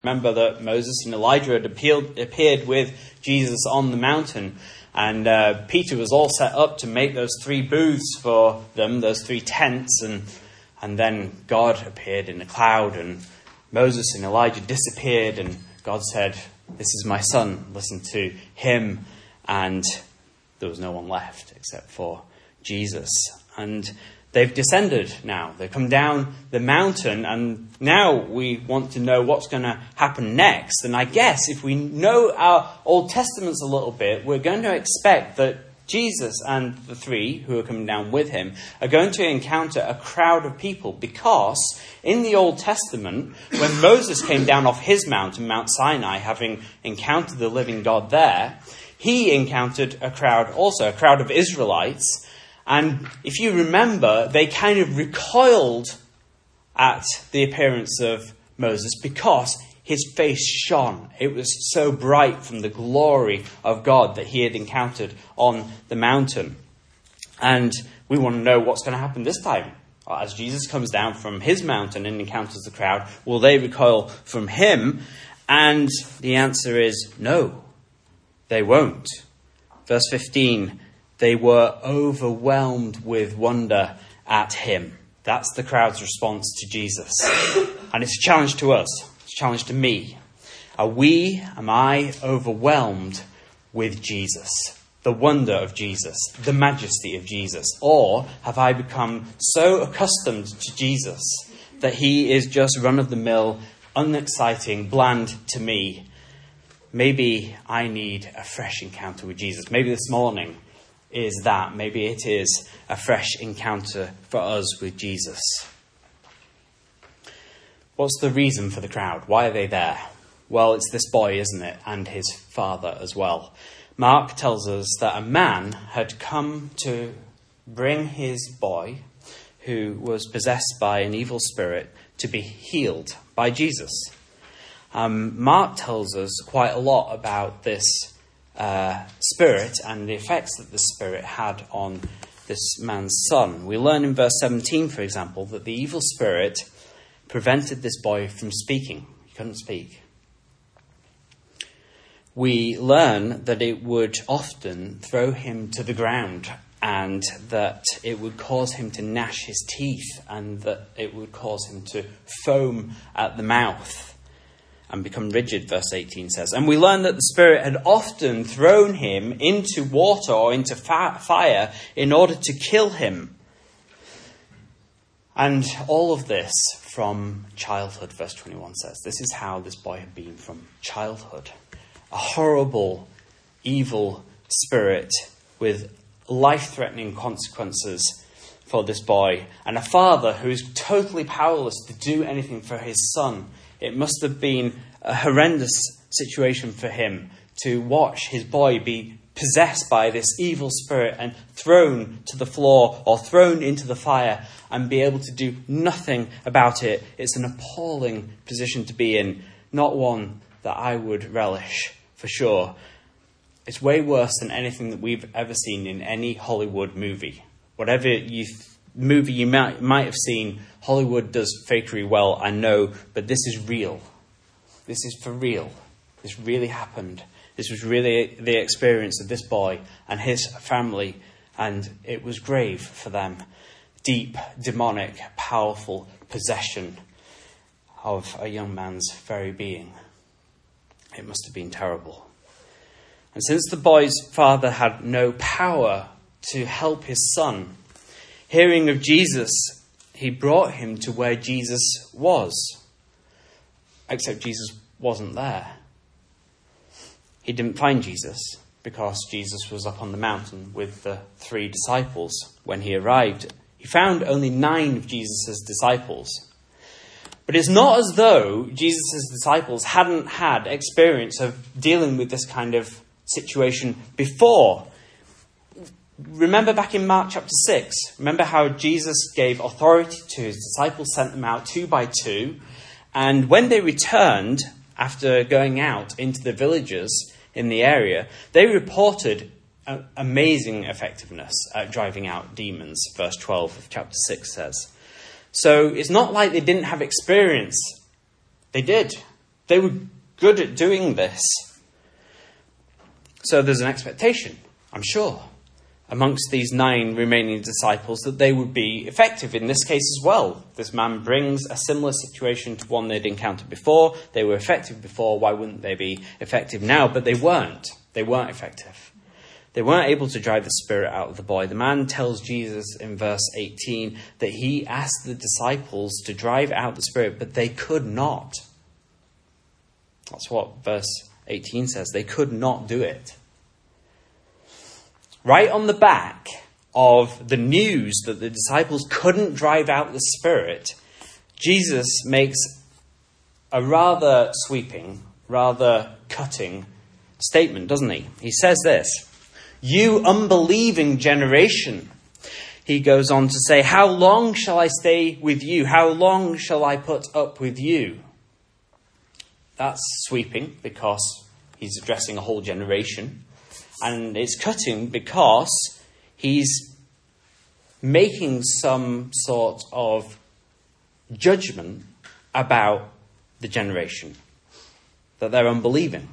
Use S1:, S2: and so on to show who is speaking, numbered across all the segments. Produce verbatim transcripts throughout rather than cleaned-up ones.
S1: Remember that Moses and Elijah had appealed, appeared with Jesus on the mountain, and uh, Peter was all set up to make those three booths for them, those three tents, and and then God appeared in a cloud, and Moses and Elijah disappeared, and God said, "This is my son, listen to him," and there was no one left except for Jesus. And they've descended now. They've come down the mountain, and now we want to know what's going to happen next. And I guess if we know our Old Testaments a little bit, we're going to expect that Jesus and the three who are coming down with him are going to encounter a crowd of people, because in the Old Testament, when Moses came down off his mountain, Mount Sinai, having encountered the living God there, he encountered a crowd also, a crowd of Israelites. And if you remember, they kind of recoiled at the appearance of Moses because his face shone. It was so bright from the glory of God that he had encountered on the mountain. And we want to know what's going to happen this time. As Jesus comes down from his mountain and encounters the crowd, will they recoil from him? And the answer is no, they won't. Verse fifteen, they were overwhelmed with wonder at him. That's the crowd's response to Jesus. And it's a challenge to us. It's a challenge to me. Are we, am I overwhelmed with Jesus? The wonder of Jesus, the majesty of Jesus? Or have I become so accustomed to Jesus that he is just run-of-the-mill, unexciting, bland to me? Maybe I need a fresh encounter with Jesus. Maybe this morning is that. Maybe it is a fresh encounter for us with Jesus. What's the reason for the crowd? Why are they there? Well, it's this boy, isn't it? And his father as well. Mark tells us that a man had come to bring his boy, who was possessed by an evil spirit, to be healed by Jesus. Um, Mark tells us quite a lot about this Uh, spirit and the effects that the spirit had on this man's son. We learn in verse seventeen, for example, that the evil spirit prevented this boy from speaking. He couldn't speak. We learn that it would often throw him to the ground, and that it would cause him to gnash his teeth, and that it would cause him to foam at the mouth and become rigid, verse eighteen says. And we learn that the spirit had often thrown him into water or into fa- fire in order to kill him. And all of this from childhood, verse twenty-one says. This is how this boy had been from childhood. A horrible, evil spirit with life-threatening consequences for this boy. And a father who is totally powerless to do anything for his son. It must have been a horrendous situation for him to watch his boy be possessed by this evil spirit and thrown to the floor or thrown into the fire and be able to do nothing about it. It's an appalling position to be in, not one that I would relish for sure. It's way worse than anything that we've ever seen in any Hollywood movie. Whatever you th- movie you might, might have seen, Hollywood does fakery well, I know, but this is real. This is for real. This really happened. This was really the experience of this boy and his family, and it was grave for them. Deep, demonic, powerful possession of a young man's very being. It must have been terrible. And since the boy's father had no power to help his son, hearing of Jesus, he brought him to where Jesus was. Except Jesus wasn't there. He didn't find Jesus because Jesus was up on the mountain with the three disciples when he arrived. He found only nine of Jesus' disciples. But it's not as though Jesus' disciples hadn't had experience of dealing with this kind of situation before. Remember back in Mark chapter six, remember how Jesus gave authority to his disciples, sent them out two by two. And when they returned, after going out into the villages in the area, they reported amazing effectiveness at driving out demons, verse twelve of chapter six says. So it's not like they didn't have experience. They did. They were good at doing this. So there's an expectation, I'm sure, amongst these nine remaining disciples that they would be effective in this case as well. This man brings a similar situation to one they'd encountered before. They were effective before. Why wouldn't they be effective now? But they weren't. They weren't effective. They weren't able to drive the spirit out of the boy. The man tells Jesus in verse eighteen that he asked the disciples to drive out the spirit, but they could not. That's what verse eighteen says. They could not do it. Right on the back of the news that the disciples couldn't drive out the spirit, Jesus makes a rather sweeping, rather cutting statement, doesn't he? He says this, "You unbelieving generation," he goes on to say, "how long shall I stay with you? How long shall I put up with you?" That's sweeping because he's addressing a whole generation. And it's cutting because he's making some sort of judgment about the generation, that they're unbelieving.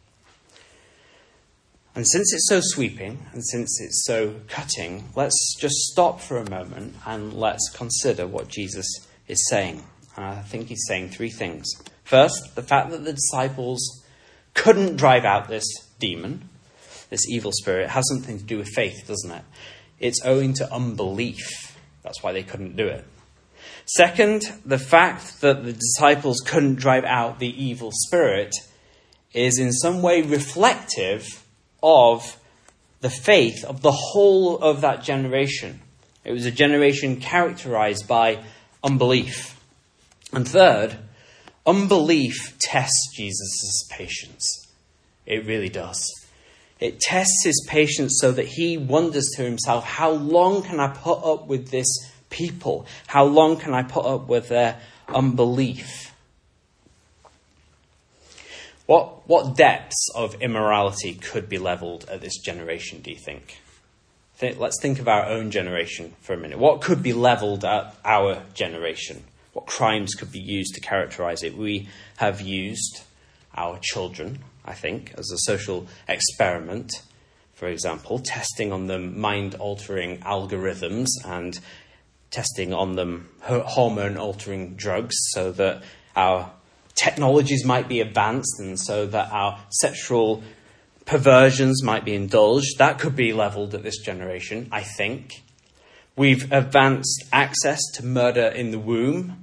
S1: And since it's so sweeping and since it's so cutting, let's just stop for a moment and let's consider what Jesus is saying. And I think he's saying three things. First, the fact that the disciples couldn't drive out this demon, this evil spirit, has something to do with faith, doesn't it? It's owing to unbelief. That's why they couldn't do it. Second, the fact that the disciples couldn't drive out the evil spirit is in some way reflective of the faith of the whole of that generation. It was a generation characterized by unbelief. And third, unbelief tests Jesus' patience. It really does. It tests his patience so that he wonders to himself, how long can I put up with this people? How long can I put up with their unbelief? What, what depths of immorality could be leveled at this generation, do you think? Think, let's think of our own generation for a minute. What could be leveled at our generation? What crimes could be used to characterize it? We have used our children, I think, as a social experiment, for example, testing on them mind-altering algorithms and testing on them hormone-altering drugs so that our technologies might be advanced and so that our sexual perversions might be indulged. That could be leveled at this generation, I think. We've advanced access to murder in the womb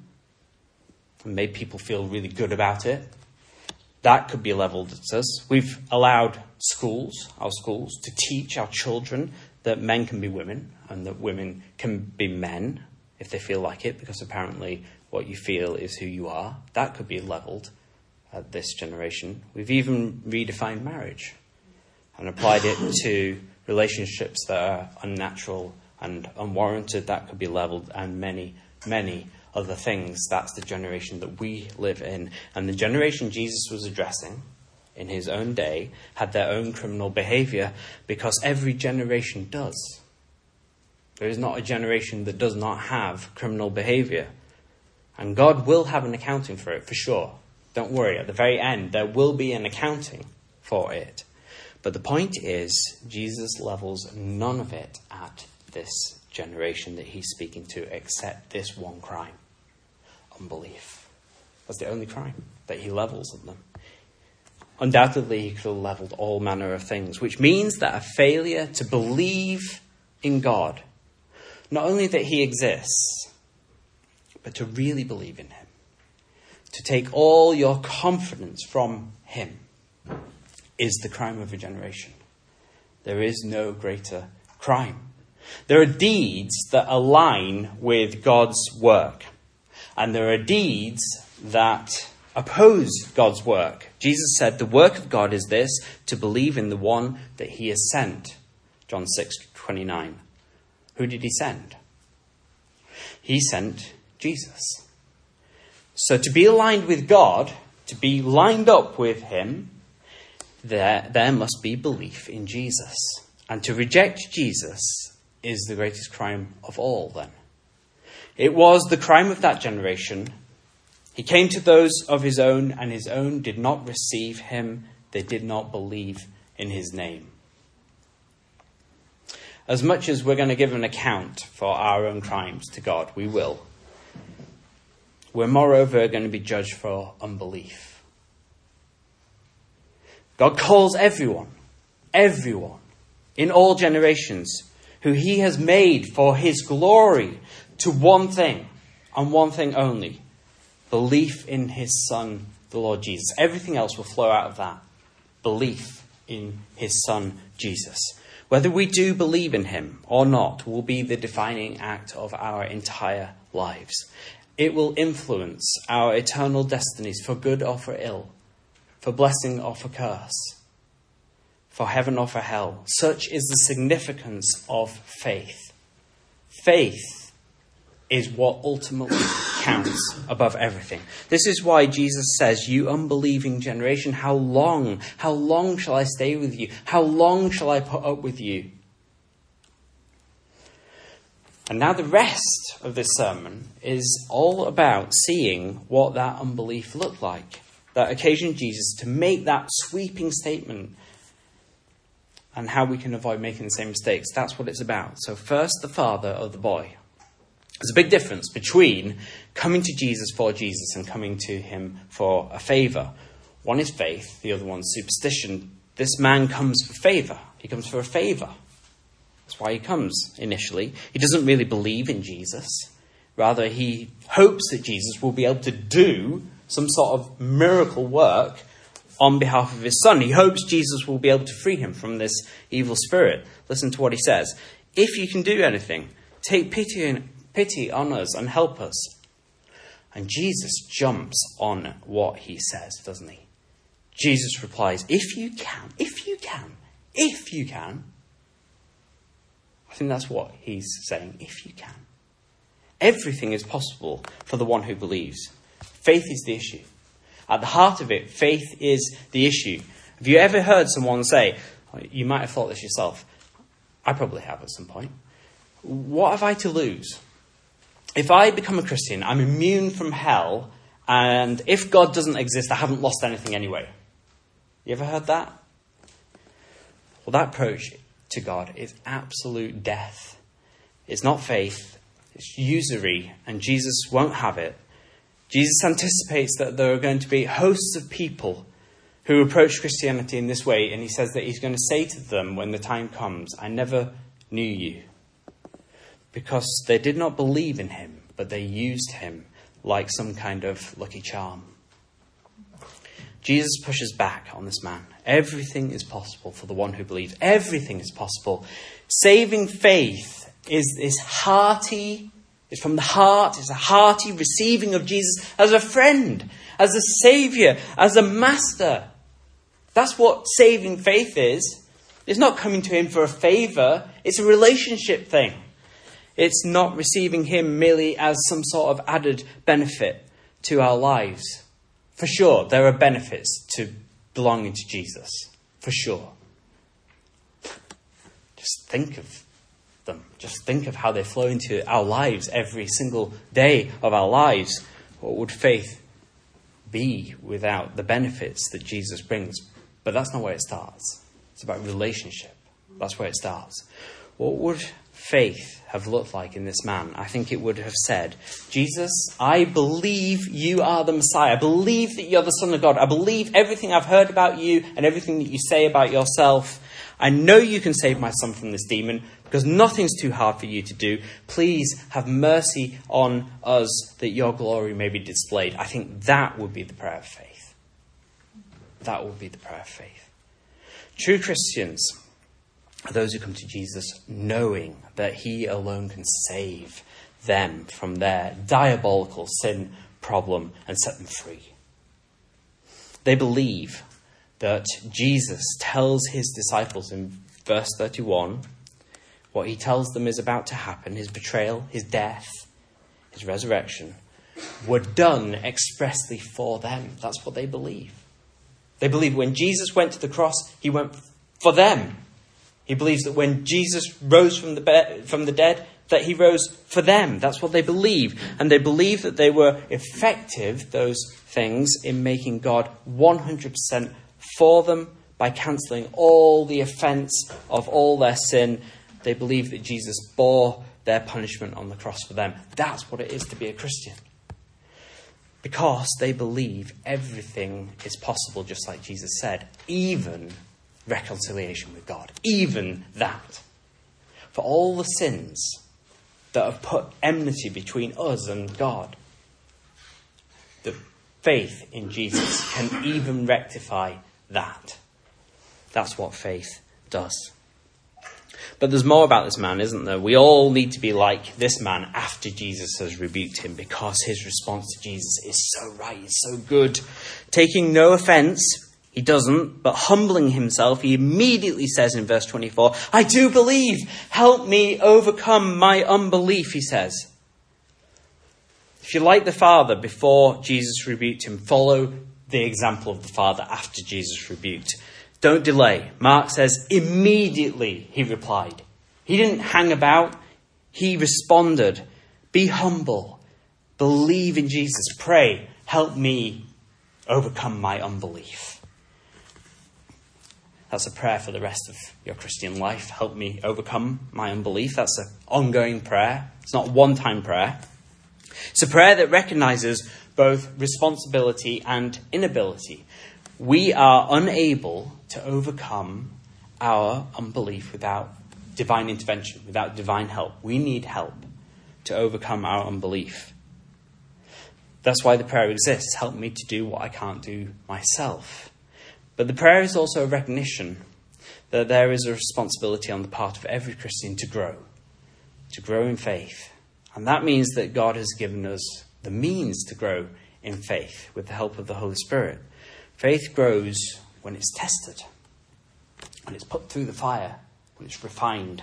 S1: and made people feel really good about it. That could be leveled at us. We've allowed schools, our schools, to teach our children that men can be women and that women can be men if they feel like it, because apparently what you feel is who you are. That could be leveled at this generation. We've even redefined marriage and applied it to relationships that are unnatural and unwarranted. That could be leveled, and many, many other things. That's the generation that we live in. And the generation Jesus was addressing in his own day had their own criminal behavior, because every generation does. There is not a generation that does not have criminal behavior. And God will have an accounting for it, for sure. Don't worry, at the very end, there will be an accounting for it. But the point is, Jesus levels none of it at this generation that he's speaking to, except this one crime: unbelief. That's the only crime that he levels at them. Undoubtedly, he could have leveled all manner of things, which means that a failure to believe in God, not only that he exists, but to really believe in him, to take all your confidence from him, is the crime of a generation. There is no greater crime. There are deeds that align with God's work, and there are deeds that oppose God's work. Jesus said the work of God is this, to believe in the one that he has sent. John six twenty-nine. Who did he send? He sent Jesus. So to be aligned with God, to be lined up with him, there, there must be belief in Jesus. And to reject Jesus is the greatest crime of all then. It was the crime of that generation. He came to those of his own, and his own did not receive him. They did not believe in his name. As much as we're going to give an account for our own crimes to God, we will. We're moreover going to be judged for unbelief. God calls everyone, everyone, in all generations, who he has made for his glory, to one thing, and one thing only: belief in his Son, the Lord Jesus. Everything else will flow out of that. Belief in his Son, Jesus. Whether we do believe in him or not will be the defining act of our entire lives. It will influence our eternal destinies for good or for ill, for blessing or for curse, for heaven or for hell. Such is the significance of faith. Faith is what ultimately counts above everything. This is why Jesus says, "You unbelieving generation, how long, how long shall I stay with you? How long shall I put up with you?" And now the rest of this sermon is all about seeing what that unbelief looked like, that occasioned Jesus to make that sweeping statement, and how we can avoid making the same mistakes. That's what it's about. So first, the father of the boy. There's a big difference between coming to Jesus for Jesus and coming to him for a favour. One is faith, the other one's superstition. This man comes for favour. He comes for a favour. That's why he comes initially. He doesn't really believe in Jesus. Rather, he hopes that Jesus will be able to do some sort of miracle work on behalf of his son. He hopes Jesus will be able to free him from this evil spirit. Listen to what he says. "If you can do anything, take pity and Pity on us and help us." And Jesus jumps on what he says, doesn't he? Jesus replies, "If you can, if you can, if you can." I think that's what he's saying, if you can. Everything is possible for the one who believes. Faith is the issue. At the heart of it, faith is the issue. Have you ever heard someone say, you might have thought this yourself, I probably have at some point, "What have I to lose? If I become a Christian, I'm immune from hell, and if God doesn't exist, I haven't lost anything anyway." You ever heard that? Well, that approach to God is absolute death. It's not faith, it's usury, and Jesus won't have it. Jesus anticipates that there are going to be hosts of people who approach Christianity in this way, and he says that he's going to say to them when the time comes, "I never knew you." Because they did not believe in him, but they used him like some kind of lucky charm. Jesus pushes back on this man. Everything is possible for the one who believes. Everything is possible. Saving faith is this hearty, it's from the heart, it's a hearty receiving of Jesus as a friend, as a saviour, as a master. That's what saving faith is. It's not coming to him for a favour. It's a relationship thing. It's not receiving him merely as some sort of added benefit to our lives. For sure, there are benefits to belonging to Jesus. For sure. Just think of them. Just think of how they flow into our lives every single day of our lives. What would faith be without the benefits that Jesus brings? But that's not where it starts. It's about relationship. That's where it starts. What would faith have looked like in this man? I think it would have said, "Jesus, I believe you are the Messiah. I believe that you're the Son of God. I believe everything I've heard about you and everything that you say about yourself. I know you can save my son from this demon because nothing's too hard for you to do. Please have mercy on us that your glory may be displayed." I think that would be the prayer of faith. That would be the prayer of faith. True Christians are those who come to Jesus knowing that he alone can save them from their diabolical sin problem and set them free. They believe that Jesus tells his disciples in verse thirty-one, what he tells them is about to happen, his betrayal, his death, his resurrection, were done expressly for them. That's what they believe. They believe when Jesus went to the cross, he went for them. He believes that when Jesus rose from the be- from the dead, that he rose for them. That's what they believe. And they believe that they were effective, those things, in making God one hundred percent for them by cancelling all the offence of all their sin. They believe that Jesus bore their punishment on the cross for them. That's what it is to be a Christian. Because they believe everything is possible, just like Jesus said. Even reconciliation with God. Even that. For all the sins that have put enmity between us and God, the faith in Jesus can even rectify that. That's what faith does. But there's more about this man, isn't there? We all need to be like this man after Jesus has rebuked him, because his response to Jesus is so right, it's so good. Taking no offence, he doesn't, but humbling himself, he immediately says in verse twenty-four, I do believe, help me overcome my unbelief, he says. If you're like the Father before Jesus rebuked him, follow the example of the Father after Jesus rebuked. Don't delay. Mark says, immediately he replied. He didn't hang about. He responded. Be humble. Believe in Jesus. Pray. Help me overcome my unbelief. That's a prayer for the rest of your Christian life. Help me overcome my unbelief. That's an ongoing prayer. It's not a one-time prayer. It's a prayer that recognizes both responsibility and inability. We are unable to overcome our unbelief without divine intervention, without divine help. We need help to overcome our unbelief. That's why the prayer exists. Help me to do what I can't do myself. But the prayer is also a recognition that there is a responsibility on the part of every Christian to grow, to grow in faith. And that means that God has given us the means to grow in faith with the help of the Holy Spirit. Faith grows when it's tested, when it's put through the fire, when it's refined.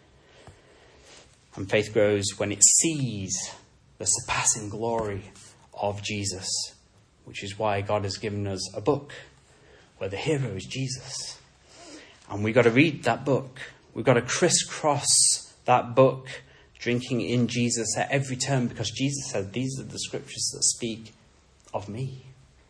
S1: And faith grows when it sees the surpassing glory of Jesus, which is why God has given us a book where the hero is Jesus. And we've got to read that book. We've got to crisscross that book, drinking in Jesus at every turn, because Jesus said, these are the scriptures that speak of me.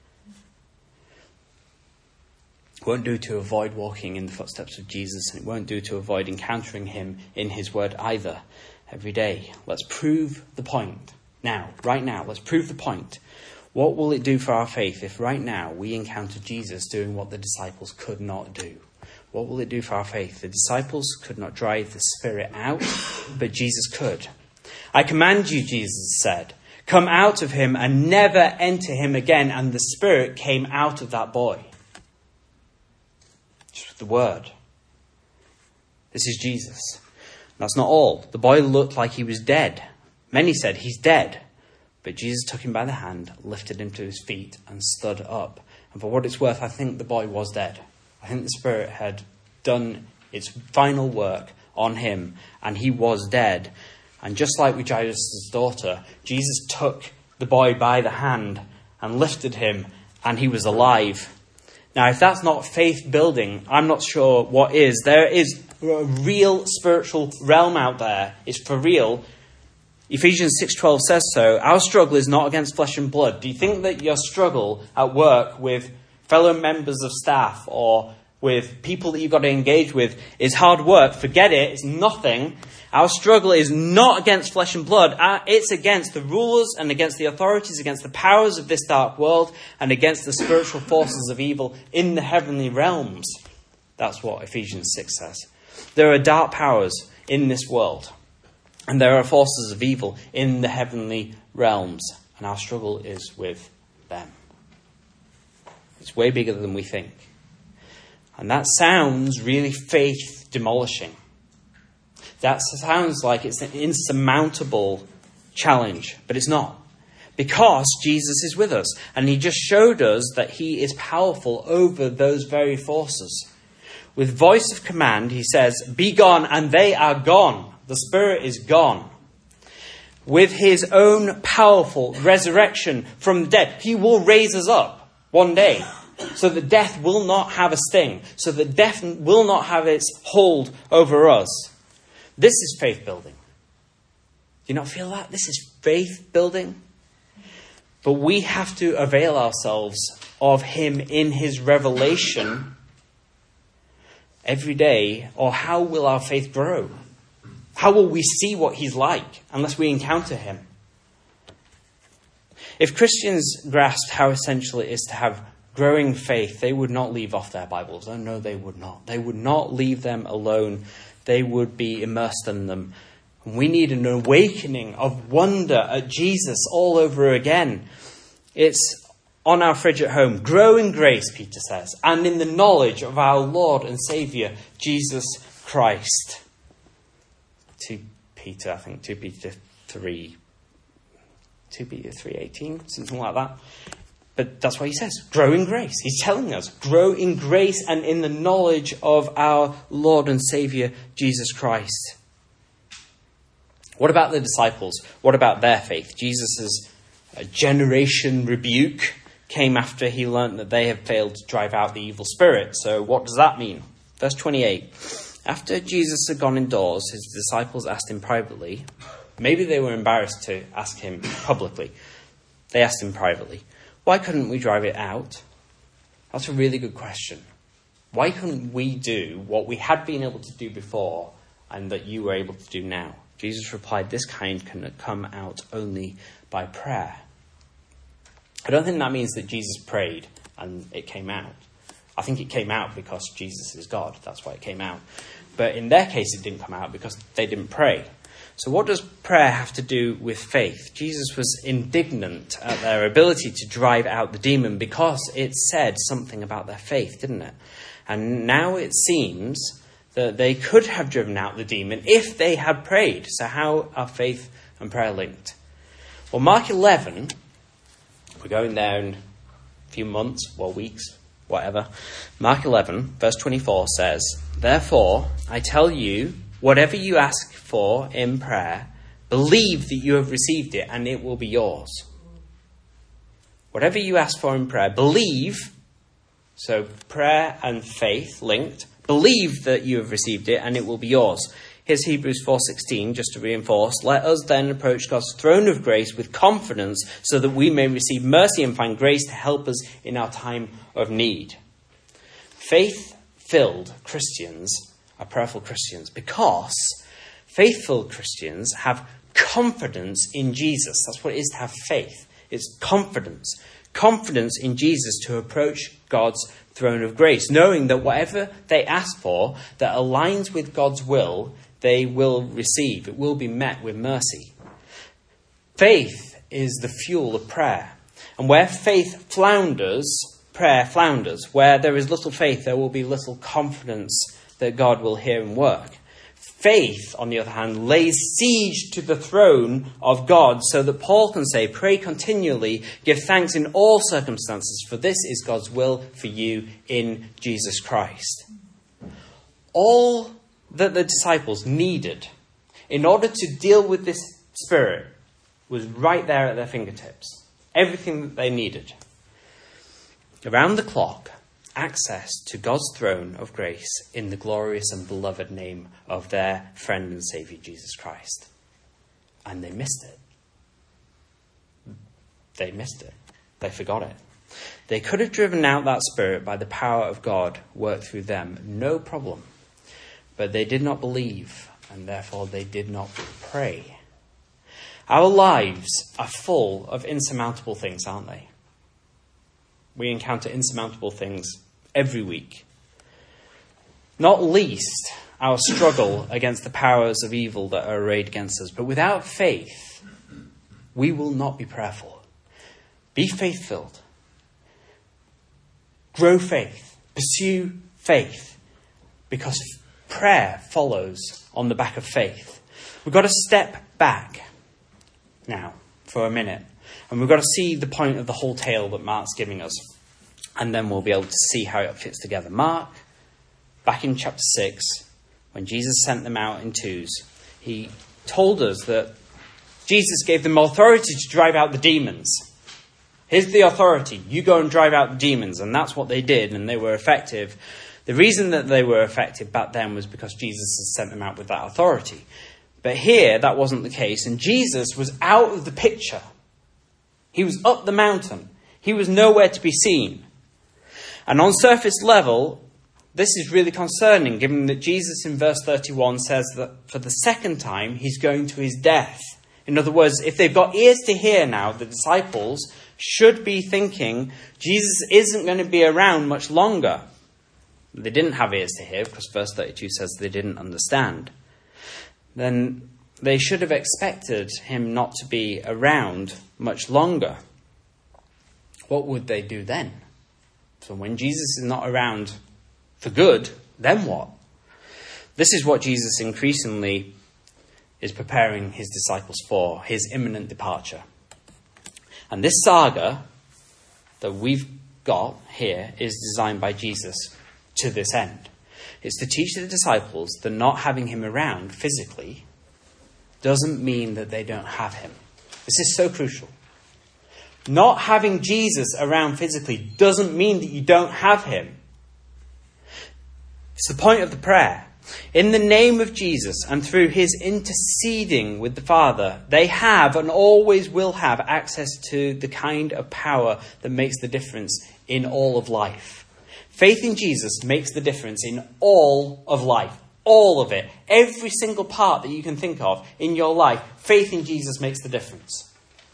S1: It won't do to avoid walking in the footsteps of Jesus, and it won't do to avoid encountering him in his word either every day. Let's prove the point now, right now. Let's prove the point. What will it do for our faith if right now we encounter Jesus doing what the disciples could not do? What will it do for our faith? The disciples could not drive the Spirit out, but Jesus could. I command you, Jesus said, come out of him and never enter him again. And the Spirit came out of that boy. Just with the word. This is Jesus. That's not all. The boy looked like he was dead. Many said, he's dead. But Jesus took him by the hand, lifted him to his feet, and stood up. And for what it's worth, I think the boy was dead. I think the Spirit had done its final work on him, and he was dead. And just like with Jairus' daughter, Jesus took the boy by the hand and lifted him, and he was alive. Now, if that's not faith building, I'm not sure what is. There is a real spiritual realm out there. It's for real. Ephesians six twelve says so. Our struggle is not against flesh and blood. Do you think that your struggle at work with fellow members of staff or with people that you've got to engage with is hard work? Forget it. It's nothing. Our struggle is not against flesh and blood. It's against the rulers and against the authorities, against the powers of this dark world, and against the spiritual forces of evil in the heavenly realms. That's what Ephesians six says. There are dark powers in this world, and there are forces of evil in the heavenly realms, and our struggle is with them. It's way bigger than we think. And that sounds really faith demolishing. That sounds like it's an insurmountable challenge, but it's not. Because Jesus is with us, and he just showed us that he is powerful over those very forces. With voice of command, he says, be gone, and they are gone. The Spirit is gone. With his own powerful resurrection from the dead, he will raise us up one day, so that death will not have a sting, so that death will not have its hold over us. This is faith building. you not feel that? This is faith building. But we have to avail ourselves of him in his revelation every day, or how will our faith grow? How will we see what he's like unless we encounter him? If Christians grasped how essential it is to have growing faith, they would not leave off their Bibles. Oh no, they would not. They would not leave them alone. They would be immersed in them. We need an awakening of wonder at Jesus all over again. It's on our fridge at home. Grow in grace, Peter says, and in the knowledge of our Lord and Saviour, Jesus Christ. Two Peter, I think, two Peter three, two Peter three eighteen, something like that. But that's what he says. Grow in grace. He's telling us, grow in grace and in the knowledge of our Lord and Saviour, Jesus Christ. What about the disciples? What about their faith? Jesus' generation rebuke came after he learnt that they had failed to drive out the evil spirit. So what does that mean? Verse twenty-eight. After Jesus had gone indoors, his disciples asked him privately. Maybe they were embarrassed to ask him publicly. They asked him privately, why couldn't we drive it out? That's a really good question. Why couldn't we do what we had been able to do before and that you were able to do now? Jesus replied, this kind can come out only by prayer. I don't think that means that Jesus prayed and it came out. I think it came out because Jesus is God. That's why it came out. But in their case, it didn't come out because they didn't pray. So what does prayer have to do with faith? Jesus was indignant at their ability to drive out the demon because it said something about their faith, didn't it? And now it seems that they could have driven out the demon if they had prayed. So how are faith and prayer linked? Well, Mark eleven, we're going there in a few months, or weeks, whatever. Mark eleven, verse twenty-four says, therefore, I tell you, whatever you ask for in prayer, believe that you have received it and it will be yours. Whatever you ask for in prayer, believe, so prayer and faith linked, believe that you have received it and it will be yours. Here's Hebrews four sixteen, just to reinforce. Let us then approach God's throne of grace with confidence so that we may receive mercy and find grace to help us in our time of need. Faith-filled Christians are prayerful Christians because faith-filled Christians have confidence in Jesus. That's what it is to have faith. It's confidence. Confidence in Jesus to approach God's throne of grace, knowing that whatever they ask for that aligns with God's will, they will receive. It will be met with mercy. Faith is the fuel of prayer. And where faith flounders, prayer flounders. Where there is little faith, there will be little confidence that God will hear and work. Faith, on the other hand, lays siege to the throne of God so that Paul can say, pray continually, give thanks in all circumstances, for this is God's will for you in Jesus Christ. All that the disciples needed in order to deal with this spirit was right there at their fingertips. Everything that they needed. Around the clock, access to God's throne of grace in the glorious and beloved name of their friend and Saviour, Jesus Christ. And they missed it. They missed it. They forgot it. They could have driven out that spirit by the power of God worked through them. No problem. But they did not believe, and therefore they did not pray. Our lives are full of insurmountable things, aren't they? We encounter insurmountable things every week. Not least our struggle against the powers of evil that are arrayed against us. But without faith, we will not be prayerful. Be faith-filled. Grow faith. Pursue faith. Because prayer follows on the back of faith. We've got to step back now for a minute. And we've got to see the point of the whole tale that Mark's giving us. And then we'll be able to see how it fits together. Mark, back in chapter six, when Jesus sent them out in twos, he told us that Jesus gave them authority to drive out the demons. Here's the authority. You go and drive out the demons. And that's what they did, and they were effective. The reason that they were effective back then was because Jesus had sent them out with that authority. But here, that wasn't the case, and Jesus was out of the picture. He was up the mountain. He was nowhere to be seen. And on surface level, this is really concerning, given that Jesus in verse thirty-one says that for the second time, he's going to his death. In other words, if they've got ears to hear now, the disciples should be thinking Jesus isn't going to be around much longer. They didn't have ears to hear, because verse thirty-two says they didn't understand. Then they should have expected him not to be around much longer. What would they do then? So when Jesus is not around for good, then what? This is what Jesus increasingly is preparing his disciples for, his imminent departure. And this saga that we've got here is designed by Jesus to this end. It's to teach the disciples that not having him around physically doesn't mean that they don't have him. This is so crucial. Not having Jesus around physically doesn't mean that you don't have him. It's the point of the prayer. In the name of Jesus and through his interceding with the Father, they have and always will have access to the kind of power that makes the difference in all of life. Faith in Jesus makes the difference in all of life. All of it. Every single part that you can think of in your life, faith in Jesus makes the difference.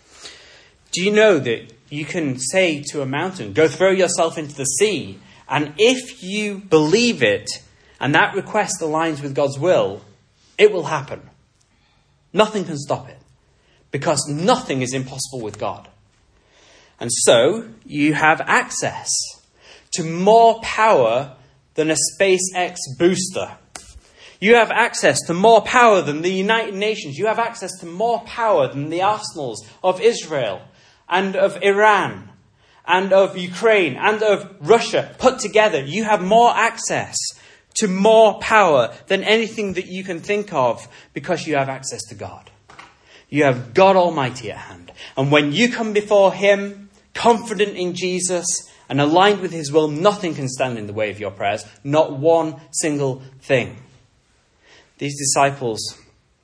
S1: Do you know that you can say to a mountain, go throw yourself into the sea, and if you believe it, and that request aligns with God's will, it will happen. Nothing can stop it, because nothing is impossible with God. And so you have access to more power than a SpaceX booster. You have access to more power than the United Nations. You have access to more power than the arsenals of Israel and of Iran and of Ukraine and of Russia put together. You have more access to more power than anything that you can think of, because you have access to God. You have God Almighty at hand. And when you come before him, confident in Jesus and aligned with his will, nothing can stand in the way of your prayers. Not one single thing. These disciples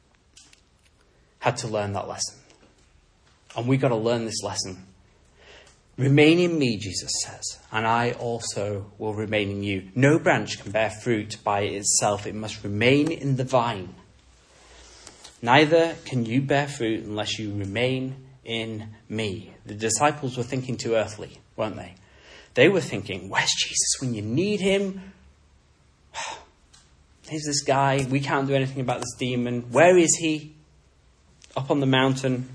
S1: had to learn that lesson. And we've got to learn this lesson. Remain in me, Jesus says, and I also will remain in you. No branch can bear fruit by itself. It must remain in the vine. Neither can you bear fruit unless you remain in me. The disciples were thinking too earthly, weren't they? They were thinking, where's Jesus when you need him? Here's this guy. We can't do anything about this demon. Where is he? Up on the mountain.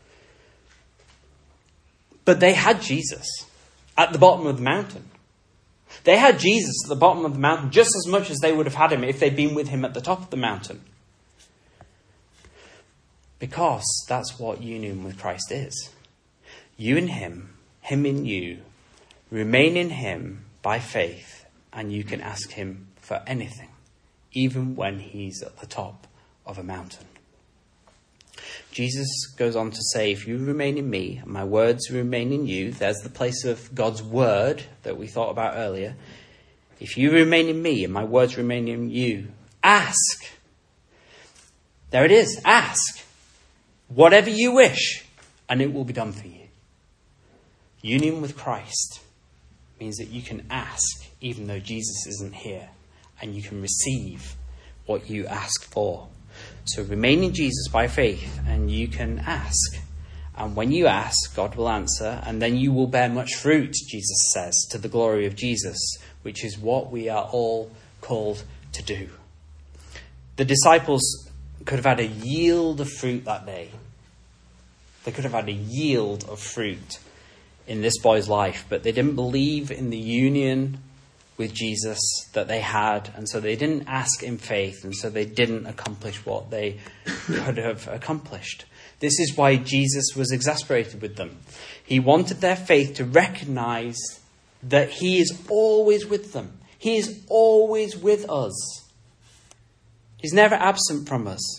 S1: But they had Jesus at the bottom of the mountain. They had Jesus at the bottom of the mountain just as much as they would have had him if they'd been with him at the top of the mountain. Because that's what union with Christ is. You in him, him in you. Remain in him by faith, and you can ask him for anything, even when he's at the top of a mountain. Jesus goes on to say, if you remain in me, and my words remain in you, there's the place of God's word that we thought about earlier. If you remain in me, and my words remain in you, ask. There it is, ask. Whatever you wish, and it will be done for you. Union with Christ means that you can ask, even though Jesus isn't here, and you can receive what you ask for. So remain in Jesus by faith, and you can ask. And when you ask, God will answer, and then you will bear much fruit, Jesus says, to the glory of Jesus, which is what we are all called to do. The disciples could have had a yield of fruit that day. They could have had a yield of fruit in this boy's life, but they didn't believe in the union with Jesus that they had, and so they didn't ask in faith, and so they didn't accomplish what they could have accomplished. This is why Jesus was exasperated with them. He wanted their faith to recognize that he is always with them. He is always with us. He's never absent from us.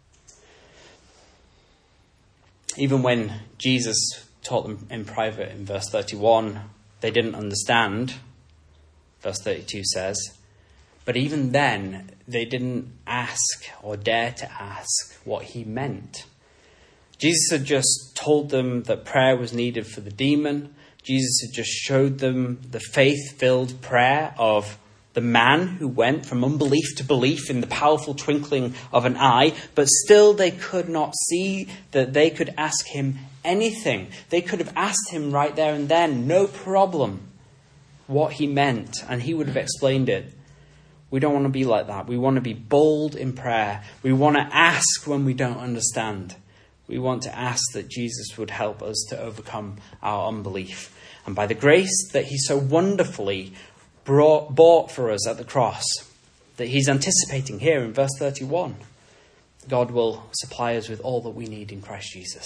S1: Even when Jesus taught them in private in verse thirty-one, they didn't understand. Verse thirty-two says, But even then, they didn't ask or dare to ask what he meant. Jesus had just told them that prayer was needed for the demon. Jesus had just showed them the faith-filled prayer of the man who went from unbelief to belief in the powerful twinkling of an eye. But still they could not see that they could ask him anything. They could have asked him right there and then, no problem, what he meant. And he would have explained it. We don't want to be like that. We want to be bold in prayer. We want to ask when we don't understand. We want to ask that Jesus would help us to overcome our unbelief. And by the grace that he so wonderfully brought, bought for us at the cross, that he's anticipating here in verse thirty-one, God will supply us with all that we need in Christ Jesus.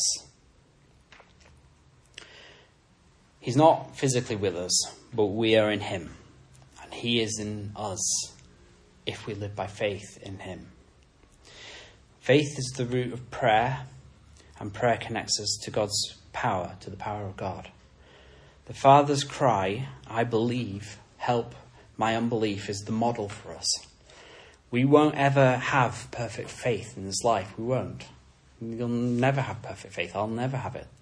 S1: He's not physically with us, but we are in him. And he is in us if we live by faith in him. Faith is the root of prayer, and prayer connects us to God's power, to the power of God. The Father's cry, I believe, help my unbelief, is the model for us. We won't ever have perfect faith in this life. We won't. You'll never have perfect faith. I'll never have it.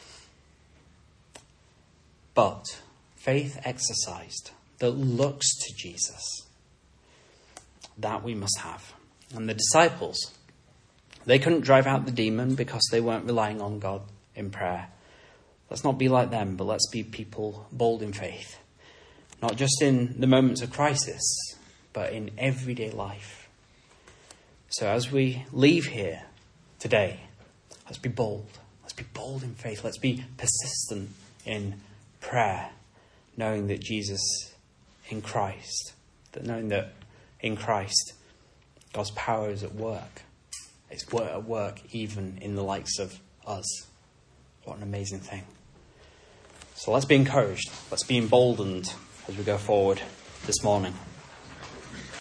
S1: But faith exercised that looks to Jesus, that we must have. And the disciples, they couldn't drive out the demon because they weren't relying on God in prayer. Let's not be like them, but let's be people bold in faith. Not just in the moments of crisis, but in everyday life. So as we leave here today, let's be bold. Let's be bold in faith. Let's be persistent in prayer, knowing that Jesus in Christ, that knowing that in Christ, God's power is at work. It's at work even in the likes of us. What an amazing thing. So let's be encouraged. Let's be emboldened as we go forward this morning.